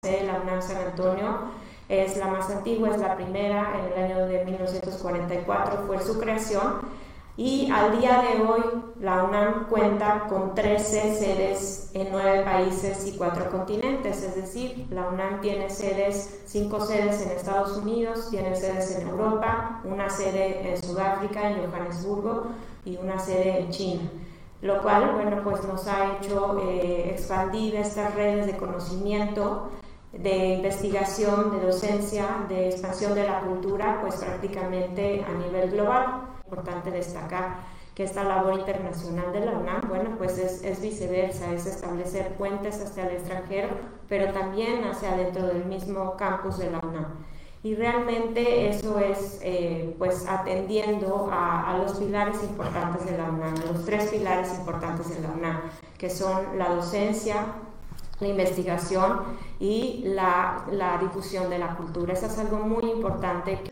La UNAM San Antonio es la más antigua, es la primera, en el año de 1944 fue su creación, y al día de hoy la UNAM cuenta con 13 sedes en 9 países y 4 continentes, es decir, la UNAM tiene 5 sedes en Estados Unidos, tiene sedes en Europa, una sede en Sudáfrica, en Johannesburgo, y una sede en China, lo cual, bueno, pues nos ha hecho expandir estas redes de conocimiento, de investigación, de docencia, de expansión de la cultura, pues prácticamente a nivel global. Es importante destacar que esta labor internacional de la UNAM, bueno, pues es viceversa, es establecer puentes hacia el extranjero, pero también hacia dentro del mismo campus de la UNAM. Y realmente eso es pues atendiendo a los pilares importantes de la UNAM, a los 3 pilares importantes de la UNAM, que son la docencia, la investigación y la difusión de la cultura. Eso es algo muy importante.